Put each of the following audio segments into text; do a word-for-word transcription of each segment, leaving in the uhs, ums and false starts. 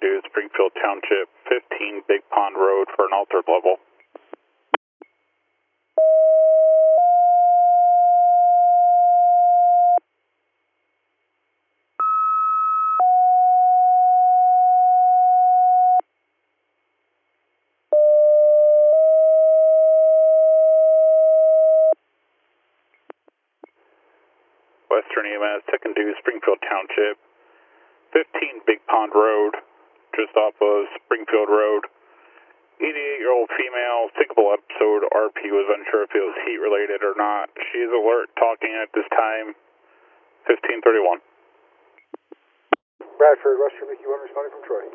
due Springfield Township, fifteen Big Pond Road for an altered level. Western E M S, second due Springfield Township, fifteen Big Pond Road, just off of Springfield Road. eighty-eight-year-old female, syncopal episode, R P was unsure if it was heat related or not. She is alert, talking at this time, fifteen thirty-one. Bradford, Western Mickey one responding from Troy.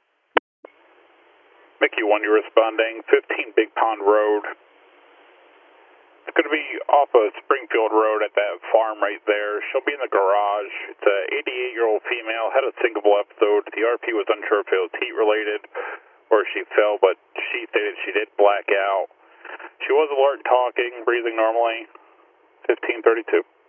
Mickey one, you're responding, fifteen Big Pond Road. It's going to be off of Springfield Road at that farm right there. She'll be in the garage. It's an eighty-eight-year-old female, had a syncopal episode. The R P was unsure if it was heat related or she fell, but she stated she did black out. She was alert, talking, breathing normally, fifteen thirty-two.